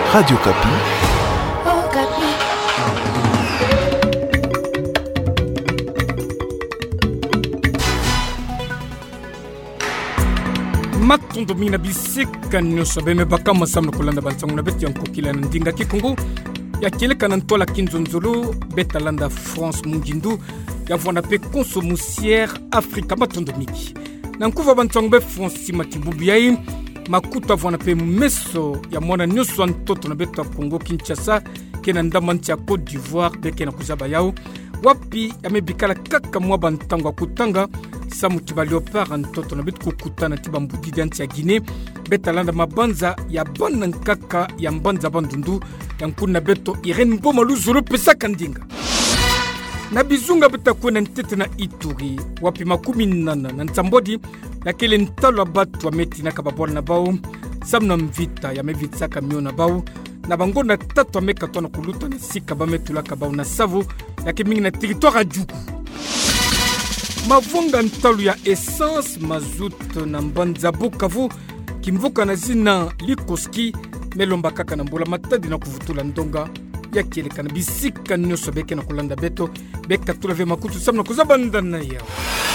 Radio Kapi. Kapi. Matondo mina bisika nyosha beme bakama samno kulanda balsangu na beti yankokila ndinga kikungu ya keleka na ntola kinzonzolo beta landa France mungindu ya vwana pe consomusière Afrika matondo miki na nkuva bantangu be France matibubiyai makuta vwana pe meso ya mwana nyoso antoto na beta Kongo Kinshasa kena ndamanti ya Côte d'Ivoire beke na kuzaba yao wapi yamebikala kaka mwa bantangu kutanga samu tiba leopard antoto na betu kukutana tiba mbudidi anti ya Guinée betalanda mabanza ya bana nkaka ya mbanza bandundu ya nkuna beto Irene Mboma Luzolo pesa kandinga na bizunga beta kwena ntete na Ituri wapi makumi nana na ntambodi ya kele ntalo batu wa meti na kababwala na bao samu na mvita ya mevitsa kamio na bao na bango na tatu wa meka tona kuluta na sika bametula kabao na savu ya kemingi na territoire Djugu mavonga ntalu ya essence mazut na mbanza Bukavu kimvuka na zina Likoski melomba kaka na mbola matadi na kuvutula ndonga ya kieleka na bisika nyoso beke na kulanda beto beka tulave makutu samna kuzabanda na yao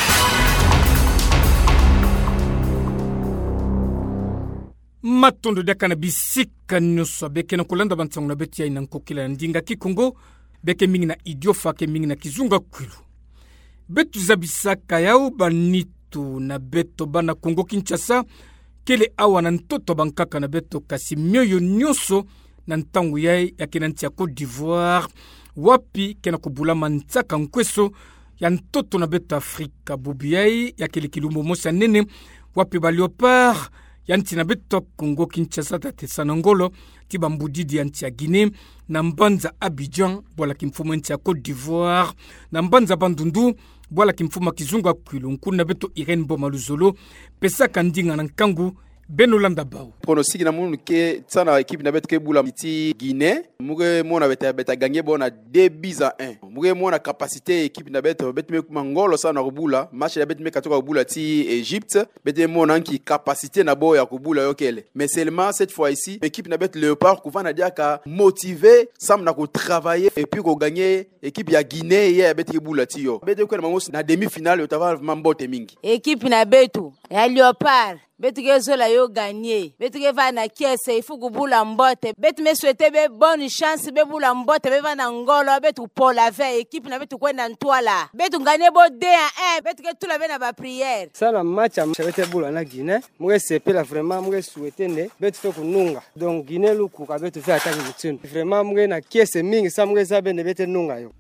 matondo deka na bisika nyoso beke na kulanda bantangu na beti ya inankokila ndinga kikongo beke mingi na idiofa ke mingi na kizunga kwilu betu zabisaka yao banitu na beto bana Kongo Kinshasa kele awa na ntoto bankaka na beto kasi mioyo nyoso na ntangu yai ya kenanti ya Côte d'Ivoire wapi kena kubula mantsaka nkweso ya ntoto na beto Afrika bubi yai ya kele kilumbo mosa nene wapi ba leopard ya nti na beto Kongo Kinshasa tatesa na ngolo tiba mbudidi ya nti ya Guinée na mbanza Abidjan bola kimfumo nti ya Côte d'Ivoire na mbanza bandundu bola kimfuma kizunga kwilu nkuna beto Irene Mboma Luzolo pesa kandinga na nkangu benolanda bao pronostic na munu ke tsana équipe na beto ke bula miti Guinée muge mona beta gagner bona 2-1 muge mona capacité équipe na beto me mangolo sana kubula match na beto me katoka kubula ti Égypte bete mona ki capacité na bo ya kubula yokele mais seulement cette fois ici équipe na beto Léopard kuvana dia ka motiver sam na ko travailler et puis ko gagner équipe ya Guinée ya beto kubula ti yo beto ko na mangos na demi-finale otava mambote mingi équipe na beto ya Léopard betu ke zola yo gagner betu ke va na kiese il faut kubula mbote betu me souhaiter be bonne chance be bula mbote be va na ngolo betu pour la veille équipe na betu kwenda ntwala betu ngane bo 2-1 betu ke tula be na ba prière ça la match a chevete bula na Guinée mwe sepela vraiment mwe souhaiter ne betu fe kununga donc Guinée luku ka betu fe attaque mutino vraiment mwe na kiese mingi sa mwe za bene bete nunga yo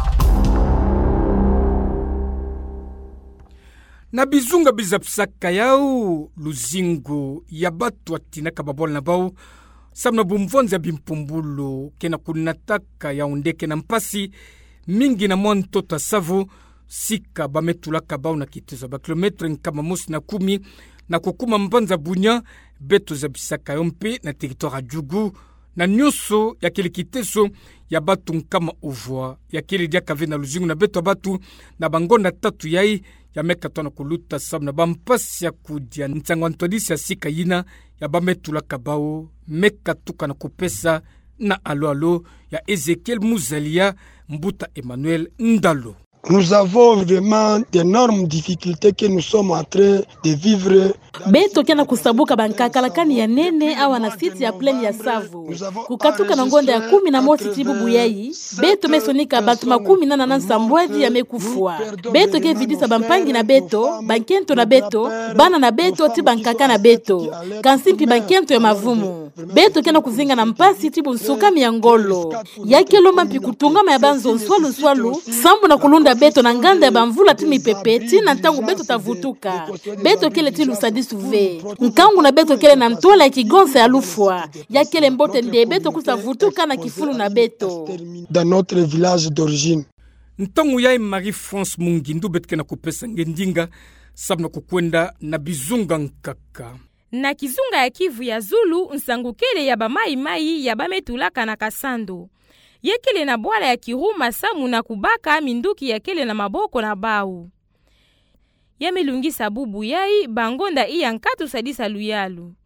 na bizunga bizapsaka yao luzingo ya batu atina kababola na bao samna bumvonza bimpumbulu kena kunataka ya undeke na mpasi mingi na mwantoto savu sika bametula kabao na kitezo ba kilometre nkama mosi na 10 na kukuma mbanza bunya beto zabisaka yompe na territoire Djugu na nyoso ya kile kiteso ya batu nkama uvwa ya kile dia kave na luzingo na beto batu na bangonda tatu yai ya meka tona kuluta sabu na bampasi ya kudia ntsango antodisi ya sika yina ya bametula kabao meka tuka na kupesa na alo ya Ezekiel Muzalia Mbuta Emmanuel Ndalo. Nous avons vraiment d'énormes difficultés que nous sommes en train de vivre. Beto kena kusabuka bankakalakani ya nene awa na siti ya pleni ya savu. Kukatuka na ngonda ya 11 tibubu yai. Beto mesonika batu 10 na nsambwaji ya mekufua. Beto ke vidisa bampangi na beto, bankento na beto, bana na beto ti bankaka na beto. Kansimpi bankento ya mavumu. Beto kena kuzinga na mpasi tibu nsuka miangolo. Yake lomba mpi kutungama ya banzo nswalu, sambu na kulunda beto na nganda ya bamvula timi pepeti na ntangu beto tavutuka. Beto kele tilu sadisuve. Nkangu na beto kele na mtola ya kigonsa ya lufwa. Ya kele mbote nde beto kusavutuka na kifulu na beto. Dans notre village d'origine. Ntangu ya Marie-France Mungindu betke na kupesa ngendinga sabna kukwenda na bizunga nkaka. Na kizunga ya Kivu ya Zulu nsangukele ya bamai ya bametulaka na kasando. Yekele na bwala ya Kiruma samu na kubaka minduki yakele na maboko na bau. Yamelungisa bubu yai bangonda iya nkatu sadisa luyalu.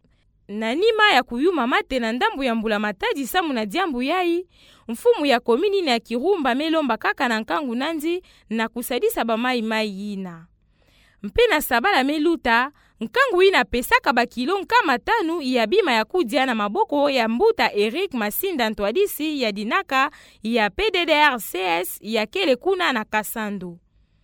na nima ya kuyuma mate na ndambu ya mbula matadi samu na diambu yai, mfumu ya komini na Kirumba melomba kaka na nkangu nandi na kusadisa ba mai yina. Mpena sabala meluta, nkangu ina pesaka bakilo nkama tanu ya bima ya kudia na maboko ya mbuta Eric Masinda Ntwadisi ya dinaka ya PDDRCS ya kele kuna na Kasando.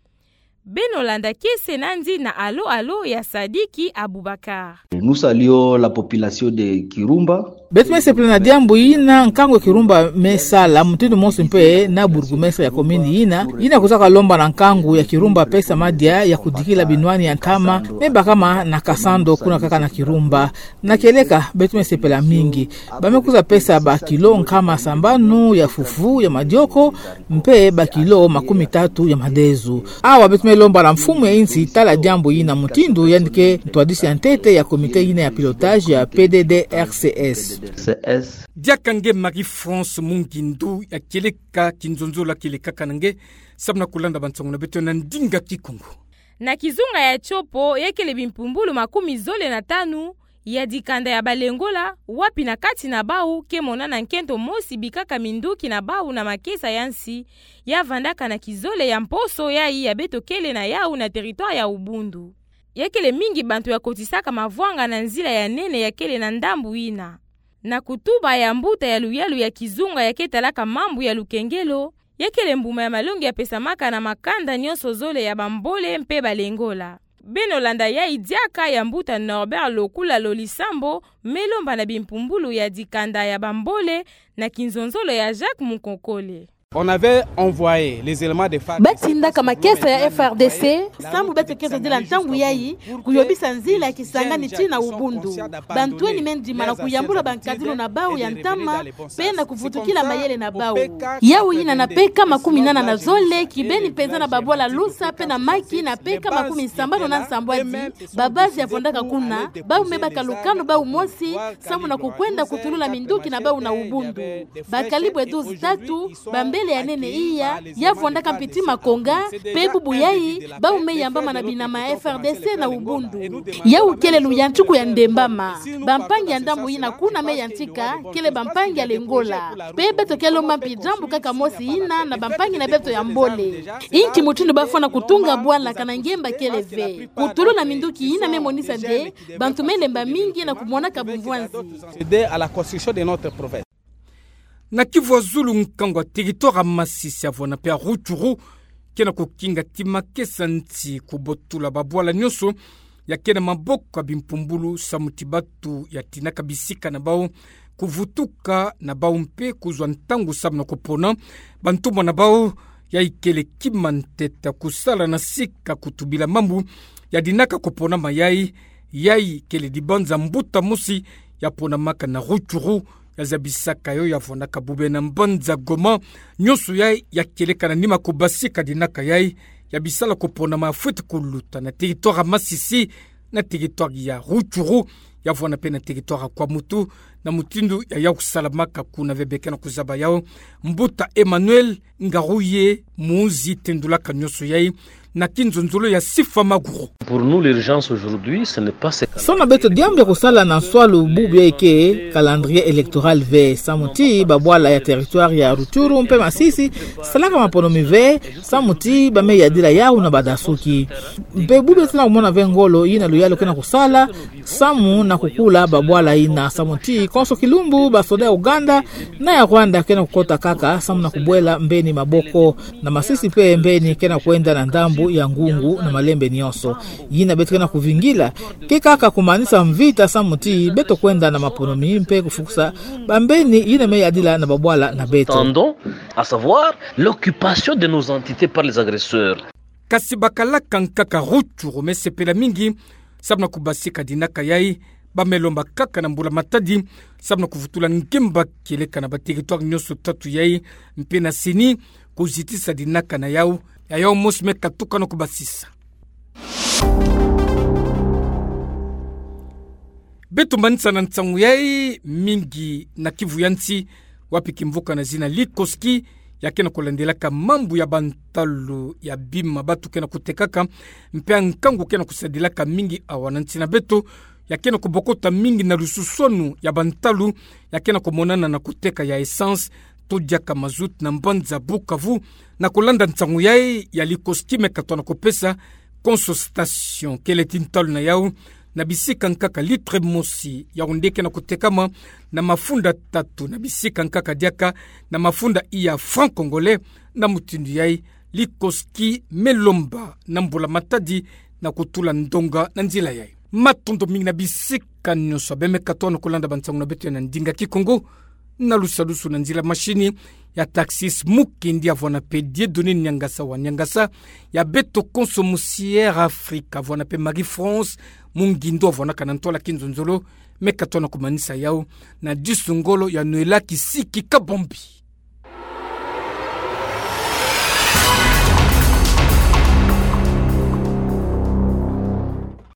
Benolanda Kese nandi na alo ya Sadiki Abubakar. Nous saluons la population de Kirumba. Betme se plena diambu ina nkango Kirumba mesala mutindo monsi mpe na burgumesa ya komini ina kuzaka lomba na nkangu ya Kirumba pesa madia ya kudikila binwani ya ntama meba kama na Kasando kuna kaka na Kirumba na keleka betme se pela mingi bamekuza pesa ba kilo nkama sambanu ya fufu ya madioko mpe ba kilo 30 ya madezu awa betme lomba na mfumu ya insi tala diambu ina mutindo yandike Ntwadisi ya ntete ya komite ina ya pilotage ya PDDRCS. Diakange Marie-France Mungindu ya keleka kinzonzola keleka kanange sabna kulanda bantsongo na beto na ndinga Kikungu. Na kizunga ya chopo yekele bimpumbulu 15 ya dikanda ya balengola wapi na kati na bau kemona na nkento mosi bikaka minduki na bau na makesa yansi ya vandaka na kizole ya mposo ya beto kele na yau na territoire ya Ubundu. Yekele mingi bantu ya kotisaka mavwanga na nzila ya nene ya kele na ndambu ina. Na kutuba ya mbuta ya luyalu ya kizunga ya ketalaka mambu ya lukengelo, yekele mbuma ya malungi ya pesamaka na makanda nyonso zole ya bambole mpe balengola. Benolanda ya idiaka ya mbuta Norbert Lokula Lolisambo, melomba na bimpumbulu ya dikanda ya bambole na kinzonzolo ya Jacques Mukonkole. On avait envoyé les éléments de FARDC. Batinda kama kesa ya FRDC, sambu beto kesa dila ntangu yai, kuyobisa nzila ya kisangani china Ubundu. Bantweni mendima na kuyambula bankadilo na bau ya ntama, pena kufutukila mayele na bau. Yau ina na peka 18 na zole, kibeni peza na babola lusa, pena maki na peka 17 na nsambwazi, babazi ya fondaka kuna, bau mebaka lukano bau mosi, samu na kukwenda kutulula minduki na bau na Ubundu. Bakalibwe 12 bambe ya nene iya ya fondaka mpiti makonga pebu buyai ba umeyamba na binama FRDC na Ubundu ya ukele luyanchuku ya ndembama bampangi ya ndambu ina kuna meyantika kele bampangi ya lengola pebe tokelo mampi jambu kaka mosi ina na bampangi na beto ya mbole inki mutundu bafona kutunga bwala kana ngemba kele ve kutulu na minduki ina memonisa de bantu melemba mingi na kumwona kabumvwanzi aider à la construction de notre province. Na Kivu Zulu nkangwa territoire Masisi avona pe Rutshuru kena kukinga timakesa nti kubotula babwala nyoso ya kena maboko bimpumbulu samutibatu ya tinaka bisika na bao kuvutuka na bao mpe kuzwa ntangu sabna kupona bantumwa na bao ya ikele kimanteta kusala na sika kutubila mambu ya dinaka kupona mayai yai kele dibanza mbuta musi ya pona maka na Rutshuru ya zabisaka yo ya fondaka bube na mbanza Goma nyosu ya keleka na nima kubasika dinaka yai ya bisala kupona mafuti kuluta na territoire Masisi na territoire ya Rutshuru ya vona pe na territoire kwa mutu na mutindu ya kusalamaka kuna vebeke na kuzaba yao mbuta Emmanuel Ngaruye muzi tendulaka nyosu yai na kinzonzolo ya sifa maguru. Pour nous l'urgence aujourd'hui ce n'est pas ce cas. Sona beto diambe kusala na swalo bubu eke calendrier électoral ve samuti babwala ya territoire ya Rutshuru mpe Masisi salaka maponomi ve samuti bame ya dila yao na badasuki mpe bubu tena kumona vengolo ina luyalo kena kusala samu na kukula babwala ina samuti konso kilumbu basoda ya Uganda na ya Rwanda kena kukota kaka samu na kubwela mbeni maboko na Masisi pe mbeni kena kwenda na ndambu ya ngungu na malembe nyoso yina beto kena kuvingila kekaka kumanisa mvita samuti beto kwenda na maponomi mpe kufukusa bambeni yina me yadila na babwala na beto tendons à savoir l'occupation de nos entités par les agresseurs. Kasibakala kankaka Rutshuru mesepela mingi sabna kubasika dinaka yai bamelomba kaka na mbula matadi sabna kuvutula ngemba keleka na territoire nyoso tatu yai mpe na sini kuzitisa dinaka na yao ya yao mosme katuka no kubasisa beto manisa na ntsangu yai mingi na Kivu yansi wapi kimvuka na zina Likoski ya kena kulandelaka mambu ya bantalo ya bima batu kena kutekaka mpe nkangu kena kusadilaka mingi awananti na beto yakena kubokota mingi na lususonu ya bantalu yakena kumonana na kuteka ya essence todiaka mazut na mbanza Bukavu na kulanda ntsangu yai ya likoskime katona kopesa consultation kele tintalu na yao na bisika nkaka litre mosi ya undeke na kutekama na mafunda tatu na bisika nkaka diaka na mafunda iya franc congolais na mutindu yai likoski melomba na mbula matadi na kutula ndonga na nzila yai matondo mingi na bisika nyonso beme katona kulanda bantsangu na betu ya ndinga kikongo na lusalusu na nzila mashini ya taxis mukindi avona pe Dieudonné Nyangasa wa Nyangasa ya beto consommusière Afrique avona pe Marie France mungindo avona kanantola kinzonzolo mekatona kumanisa yao na disungolo ya Noela Kisiki Kabombi.